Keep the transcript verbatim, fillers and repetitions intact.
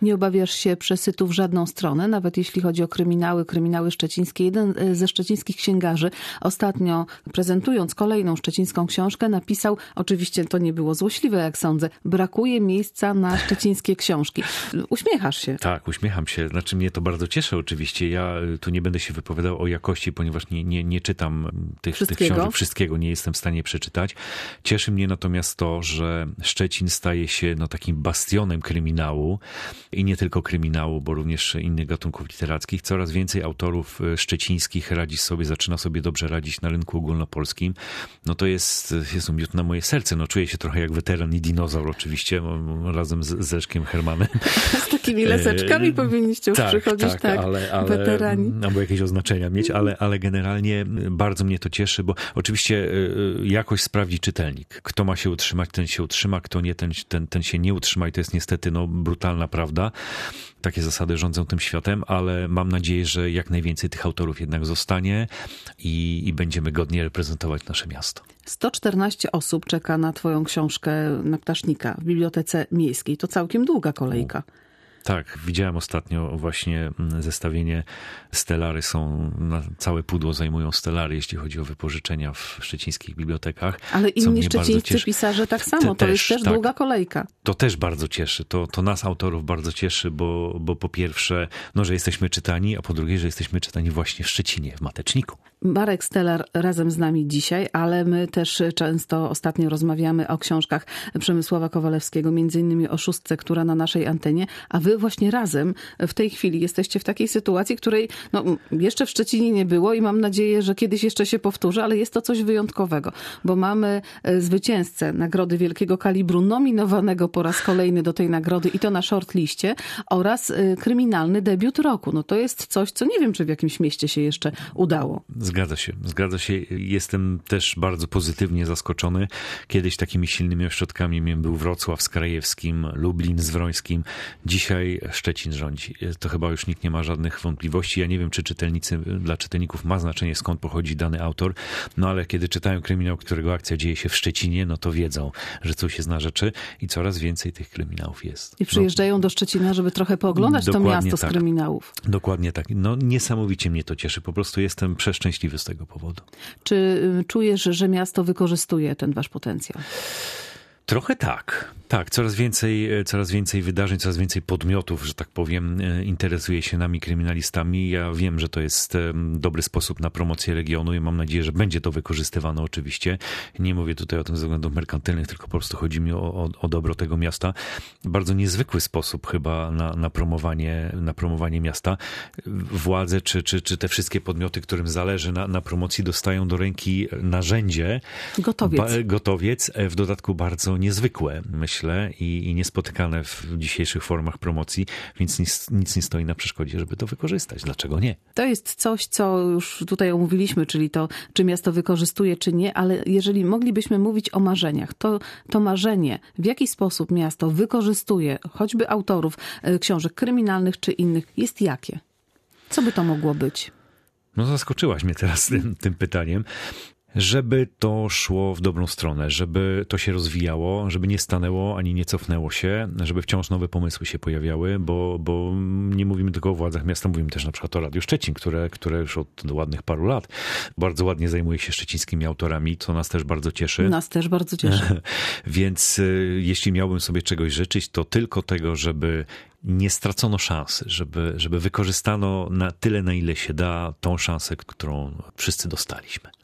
Nie obawiasz się przesytu w żadną stronę, nawet jeśli chodzi o kryminały, kryminały szczecińskie. Jeden ze szczecińskich księgarzy ostatnio, prezentując kolejną szczecińską książkę, napisał, oczywiście to nie było złośliwe, jak sądzę, brakuje miejsca na szczecińskie książki. Uśmiechasz się. Tak, uśmiecham się. Znaczy mnie to bardzo cieszy oczywiście. Ja tu nie będę się wypowiadał o jakości, ponieważ nie, nie, nie czytam tych, tych książek. Wszystkiego nie jestem w stanie przeczytać. Cieszy mnie natomiast to, że Szczecin staje się no, takim bastionem kryminału i nie tylko kryminału, bo również innych gatunków literackich. Coraz więcej autorów szczecińskich radzi sobie, zaczyna sobie dobrze radzić na rynku ogólnopolskim. No to jest, jest miód na moje serce. No czuję się trochę jak weteran i dinozaur oczywiście, razem z, z Leszkiem Hermanem. Z takimi leseczkami e, powinniście już tak, przychodzić, tak, tak ale, ale, weterani. Albo jakieś oznaczenia mieć, ale, ale generalnie bardzo mnie to cieszy, bo oczywiście jakoś sprawdzi czytelnik. Kto ma się utrzymać, ten się utrzyma, kto nie, ten, ten, ten się nie utrzyma i to jest niestety no, brutalna prawda. Takie zasady rządzą tym światem, ale mam nadzieję, że jak najwięcej tych autorów jednak zostanie i, i będziemy godnie reprezentować nasze miasto. sto czternaście osób czeka na twoją książkę na Ptasznika w Bibliotece Miejskiej. To całkiem długa kolejka. Tak, widziałem ostatnio właśnie zestawienie Stellary są, na całe pudło zajmują Stellary, jeśli chodzi o wypożyczenia w szczecińskich bibliotekach. Ale inni szczecińscy pisarze tak samo, to też, jest też tak, długa kolejka. To też bardzo cieszy, to, to nas autorów bardzo cieszy, bo, bo po pierwsze, no, że jesteśmy czytani, a po drugie, że jesteśmy czytani właśnie w Szczecinie, w Mateczniku. Marek Stellar razem z nami dzisiaj, ale my też często ostatnio rozmawiamy o książkach Przemysława Kowalewskiego, między innymi o Szóstce, która na naszej antenie, a wy właśnie razem w tej chwili jesteście w takiej sytuacji, której no, jeszcze w Szczecinie nie było i mam nadzieję, że kiedyś jeszcze się powtórzy, ale jest to coś wyjątkowego, bo mamy zwycięzcę Nagrody Wielkiego Kalibru, nominowanego po raz kolejny do tej nagrody i to na shortliście, oraz kryminalny debiut roku. No to jest coś, co nie wiem, czy w jakimś mieście się jeszcze udało. Zgadza się, zgadza się. Jestem też bardzo pozytywnie zaskoczony. Kiedyś takimi silnymi ośrodkami był Wrocław z Krajewskim, Lublin z Wrońskim. Dzisiaj Szczecin rządzi. To chyba już nikt nie ma żadnych wątpliwości. Ja nie wiem, czy czytelnicy, dla czytelników ma znaczenie, skąd pochodzi dany autor, no ale kiedy czytają kryminał, którego akcja dzieje się w Szczecinie, no to wiedzą, że coś jest na rzeczy i coraz więcej tych kryminałów jest. I przyjeżdżają no, do Szczecina, żeby trochę pooglądać to miasto tak. z kryminałów. Dokładnie tak. No niesamowicie mnie to cieszy. Po prostu jestem przeszczęśliwy z tego powodu. Czy czujesz, że miasto wykorzystuje ten wasz potencjał? Trochę tak. Tak, coraz więcej, coraz więcej wydarzeń, coraz więcej podmiotów, że tak powiem, interesuje się nami, kryminalistami. Ja wiem, że to jest dobry sposób na promocję regionu i mam nadzieję, że będzie to wykorzystywane oczywiście. Nie mówię tutaj o tym ze względów merkantylnych, tylko po prostu chodzi mi o, o, o dobro tego miasta. Bardzo niezwykły sposób chyba na, na, promowanie, na promowanie miasta. Władze czy, czy, czy te wszystkie podmioty, którym zależy na, na promocji, dostają do ręki narzędzie. Gotowiec. Ba, gotowiec, w dodatku bardzo niezwykłe, myślę. I, i niespotykane w dzisiejszych formach promocji, więc nic, nic nie stoi na przeszkodzie, żeby to wykorzystać. Dlaczego nie? To jest coś, co już tutaj omówiliśmy, czyli to, czy miasto wykorzystuje, czy nie, ale jeżeli moglibyśmy mówić o marzeniach, to, to marzenie, w jaki sposób miasto wykorzystuje choćby autorów książek kryminalnych czy innych, jest jakie? Co by to mogło być? No zaskoczyłaś mnie teraz tym, tym pytaniem. Żeby to szło w dobrą stronę, żeby to się rozwijało, żeby nie stanęło ani nie cofnęło się, żeby wciąż nowe pomysły się pojawiały, bo, bo nie mówimy tylko o władzach miasta, mówimy też na przykład o Radiu Szczecin, które, które już od ładnych paru lat bardzo ładnie zajmuje się szczecińskimi autorami, co nas też bardzo cieszy. Nas też bardzo cieszy. Więc y, jeśli miałbym sobie czegoś życzyć, to tylko tego, żeby nie stracono szansy, żeby, żeby wykorzystano na tyle, na ile się da tą szansę, którą wszyscy dostaliśmy.